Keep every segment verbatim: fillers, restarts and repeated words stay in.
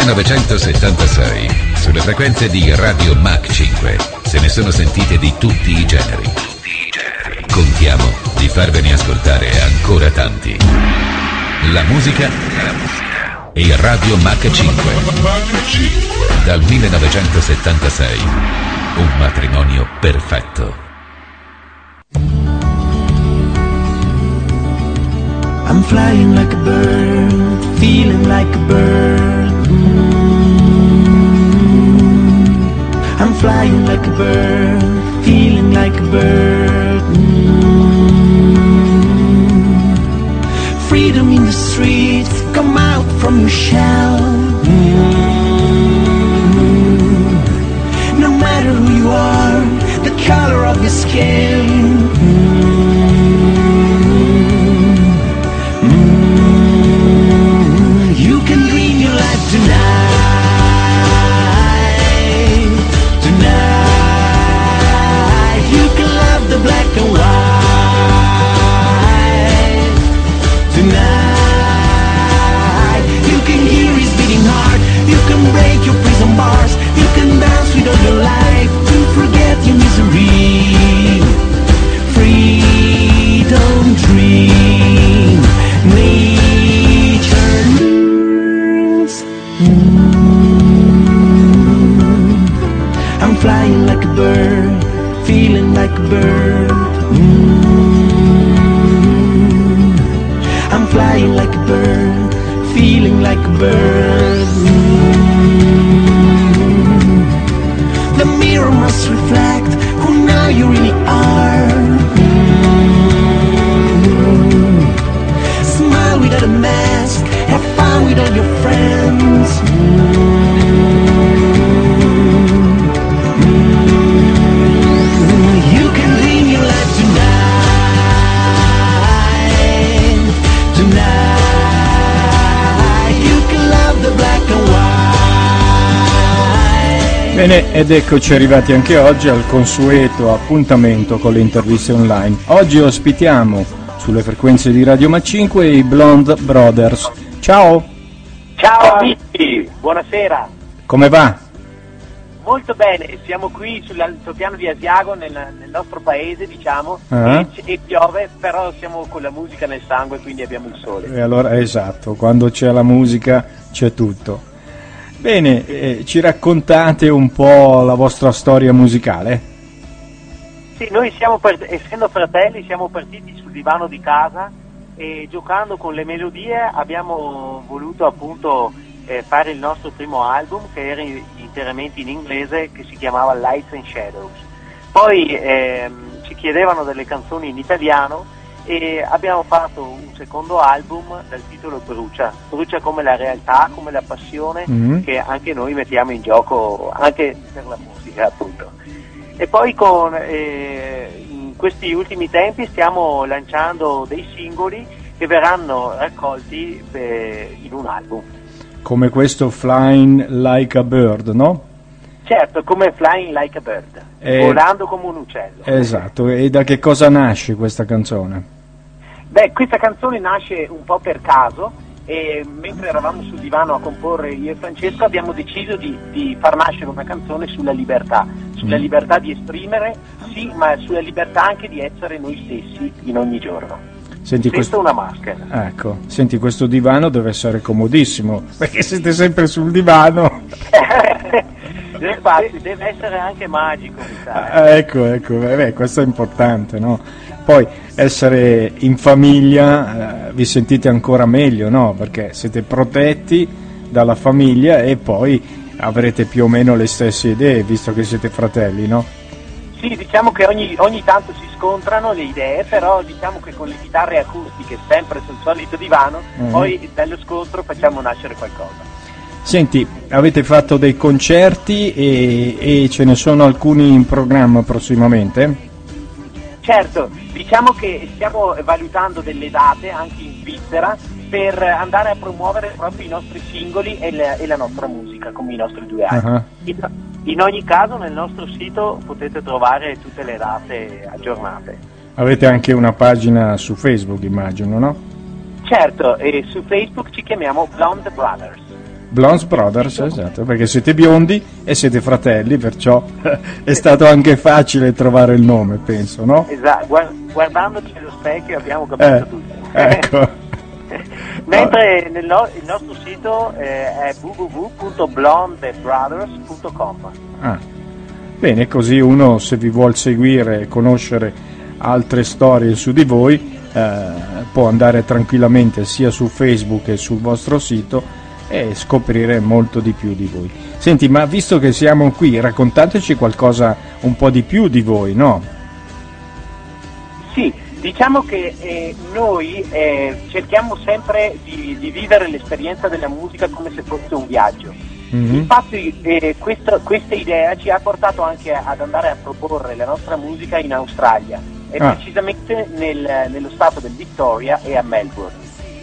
millenovecentosettantasei, sulle frequenze di Radio Mach cinque, se ne sono sentite di tutti i generi. Contiamo di farvene ascoltare ancora tanti. La musica e Radio Mach cinque. Dal millenovecentosettantasei, un matrimonio perfetto. I'm flying like a bird, feeling like a bird. Mm. I'm flying like a bird, feeling like a bird. Mm. Freedom in the streets, come out from your shell. Mm. No matter who you are, the color of your skin. Tonight, tonight, you can love the black and white. Tonight, you can hear his beating heart. You can break your prison bars. You can dance with all your life to forget your misery. Freedom dream, nature needs. I'm flying like a bird, feeling like a bird. Mm. I'm flying like a bird, feeling like a bird. Mm. The mirror must reflect who now you really are. Mm. Smile without a mask, have fun with all your friends. Mm. Bene, ed eccoci arrivati anche oggi al consueto appuntamento con le interviste online. Oggi ospitiamo sulle frequenze di Radio Mach cinque i Blonde Brothers. Ciao! Ciao amici, buonasera. Come va? Molto bene, siamo qui sull'altopiano di Asiago, nel, nel nostro paese, diciamo, uh-huh. e, e piove, però siamo con la musica nel sangue, quindi abbiamo il sole. E allora, esatto, quando c'è la musica c'è tutto. Bene, eh, ci raccontate un po' la vostra storia musicale? Sì, noi siamo, per, essendo fratelli, siamo partiti sul divano di casa e giocando con le melodie abbiamo voluto appunto eh, fare il nostro primo album, che era in, interamente in inglese, che si chiamava Lights and Shadows. Poi ehm, ci chiedevano delle canzoni in italiano e abbiamo fatto un secondo album dal titolo Brucia, Brucia come la realtà, come la passione, mm-hmm. che anche noi mettiamo in gioco anche per la musica appunto. E poi con eh, in questi ultimi tempi stiamo lanciando dei singoli che verranno raccolti eh, in un album. Come questo Flying Like a Bird, no? Certo, come Flying Like a Bird, e... volando come un uccello. Esatto, e da che cosa nasce questa canzone? Beh, questa canzone nasce un po' per caso e mentre eravamo sul divano a comporre io e Francesco abbiamo deciso di, di far nascere una canzone sulla libertà, sulla mm. libertà di esprimere, sì, ma sulla libertà anche di essere noi stessi in ogni giorno. Senti, questo questo... una maschera. Ecco, senti, questo divano deve essere comodissimo, perché siete sempre sul divano. Infatti, deve essere anche magico, mi sa. Ah, ecco, ecco, beh, questo è importante, no? Poi essere in famiglia eh, vi sentite ancora meglio, no? Perché siete protetti dalla famiglia e poi avrete più o meno le stesse idee, visto che siete fratelli, no? Sì, diciamo che ogni, ogni tanto si scontrano le idee, però diciamo che con le chitarre acustiche, sempre sul solito divano, mm. poi dallo scontro facciamo nascere qualcosa. Senti, avete fatto dei concerti e, e ce ne sono alcuni in programma prossimamente? Certo, diciamo che stiamo valutando delle date anche in Svizzera per andare a promuovere proprio i nostri singoli e, le, e la nostra musica, come i nostri due album. Uh-huh. In, in ogni caso nel nostro sito potete trovare tutte le date aggiornate. Avete anche una pagina su Facebook, immagino, no? Certo, e su Facebook ci chiamiamo Blonde Brothers. Blondes Brothers, esatto, perché siete biondi e siete fratelli, perciò è stato anche facile trovare il nome, penso, no? Esatto, guardandoci allo specchio abbiamo capito eh, tutto. Ecco. Mentre nel no- il nostro sito eh, è w w w punto blondebrothers punto com. Ah, bene, così uno, se vi vuol seguire e conoscere altre storie su di voi, eh, può andare tranquillamente sia su Facebook che sul vostro sito e scoprire molto di più di voi. Senti, ma visto che siamo qui, raccontateci qualcosa un po' di più di voi, no? Sì, diciamo che eh, noi eh, cerchiamo sempre di, di vivere l'esperienza della musica come se fosse un viaggio. Mm-hmm. Infatti eh, questa, questa idea ci ha portato anche ad andare a proporre la nostra musica in Australia, e ah. precisamente nel, nello stato del Victoria e a Melbourne.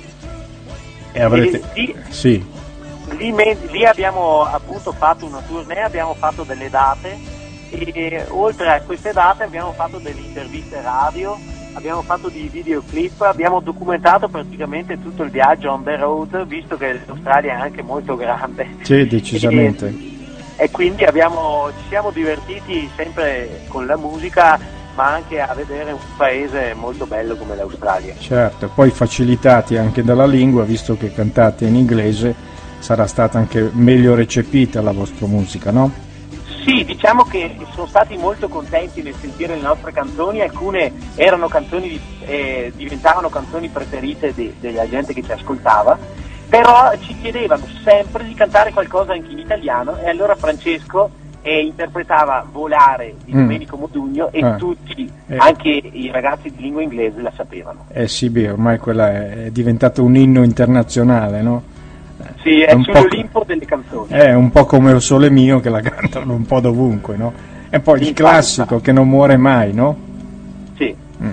E avrete... E lì, sì. lì, lì abbiamo appunto fatto una tournée, abbiamo fatto delle date e, e oltre a queste date abbiamo fatto delle interviste radio, abbiamo fatto dei videoclip, abbiamo documentato praticamente tutto il viaggio on the road, visto che l'Australia è anche molto grande. Sì, decisamente. E, e quindi abbiamo, ci siamo divertiti sempre con la musica, ma anche a vedere un paese molto bello come l'Australia. Certo, poi facilitati anche dalla lingua, visto che cantate in inglese, sarà stata anche meglio recepita la vostra musica, no? Sì, diciamo che sono stati molto contenti nel sentire le nostre canzoni, alcune erano canzoni, eh, diventavano canzoni preferite de- della gente che ci ascoltava, però ci chiedevano sempre di cantare qualcosa anche in italiano, e allora Francesco e interpretava Volare di Domenico mm. Modugno e ah. tutti, eh. anche i ragazzi di lingua inglese, la sapevano. Eh sì, beh, ormai quella è diventato un inno internazionale, no? Sì, è, è sull'Olimpo co- delle canzoni. È un po' come Il Sole Mio, che la cantano un po' dovunque, no? È poi il Infatti. classico che non muore mai, no? Sì. Mm.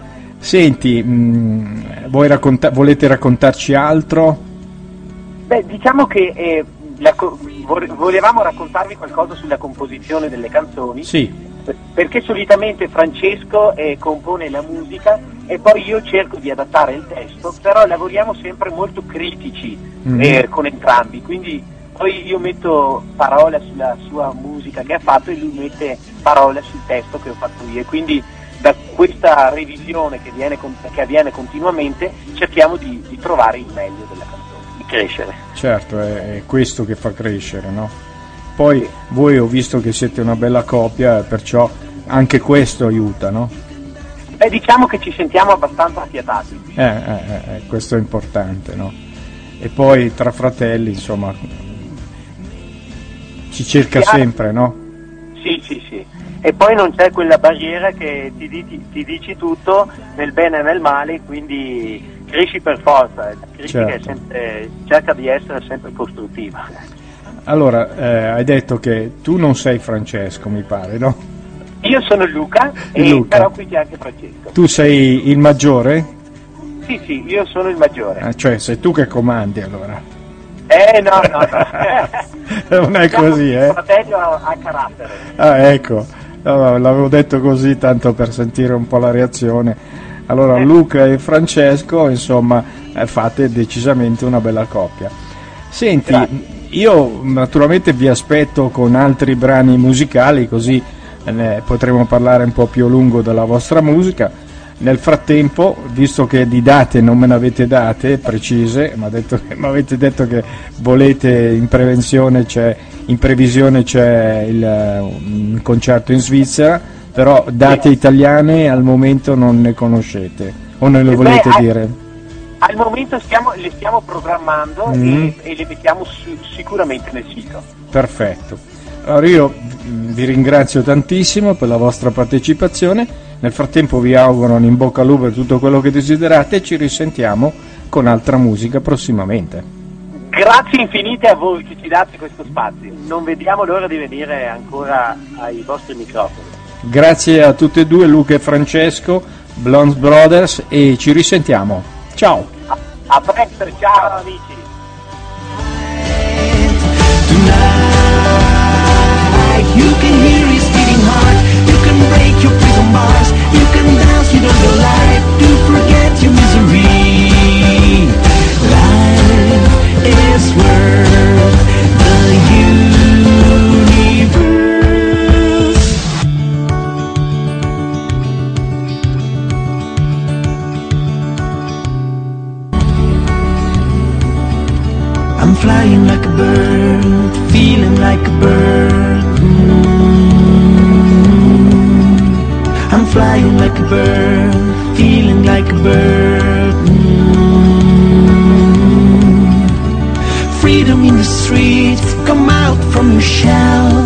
Senti, mh, voi racconta- volete raccontarci altro? Beh, diciamo che eh, la co- volevamo raccontarvi qualcosa sulla composizione delle canzoni. Sì. Perché solitamente Francesco eh, compone la musica e poi io cerco di adattare il testo, però lavoriamo sempre molto critici mm-hmm. eh, con entrambi, quindi poi io metto parola sulla sua musica che ha fatto e lui mette parola sul testo che ho fatto io, e quindi da questa revisione che, viene, che avviene continuamente cerchiamo di, di trovare il meglio della canzone, di crescere. Certo, è, è questo che fa crescere, no? Poi voi ho visto che siete una bella coppia, perciò anche questo aiuta, no? Beh, diciamo che ci sentiamo abbastanza affiatati. Eh, eh, eh, questo è importante, no? E poi tra fratelli, insomma, si cerca sì, sempre, no? Sì, sì, sì. E poi non c'è quella barriera che ti, ti, ti dici tutto nel bene e nel male, quindi cresci per forza. La critica certo. è sempre, cerca di essere sempre costruttiva. Allora, eh, hai detto che tu non sei Francesco, mi pare, no? Io sono Luca, e Luca. Però qui c'è anche Francesco. Tu sei il maggiore? Sì, sì, io sono il maggiore. Ah, cioè sei tu che comandi, allora? Eh, no, no, no. Non è così, eh? Il fratello ha carattere. Ah, ecco. No, l'avevo detto così, tanto per sentire un po' la reazione. Allora, eh. Luca e Francesco, insomma, eh, fate decisamente una bella coppia. Senti... Grazie. Io naturalmente vi aspetto con altri brani musicali, così ne potremo parlare un po' più a lungo della vostra musica. Nel frattempo, visto che di date non me ne avete date precise, ma mi avete detto che volete in prevenzione, c'è, in previsione c'è il, un concerto in Svizzera, però date italiane al momento non ne conoscete, o non le volete Beh, dire? Al momento stiamo, le stiamo programmando mm. e, e le mettiamo su, sicuramente nel sito. Perfetto. Allora io vi ringrazio tantissimo per la vostra partecipazione. Nel frattempo vi auguro un in bocca al lupo per tutto quello che desiderate e ci risentiamo con altra musica prossimamente. Grazie infinite a voi che ci date questo spazio. Non vediamo l'ora di venire ancora ai vostri microfoni. Grazie a tutti e due, Luca e Francesco, Blondes Brothers, e ci risentiamo. Ciao. A, a presto, ciao amici. Tonight you can hear his beating heart. You can break your prison bars. You can dance with all your life to forget your misery. Life is worth I'm flying like a bird, feeling like a bird. Mm. I'm flying like a bird, feeling like a bird. Mm. Freedom in the streets, come out from your shell.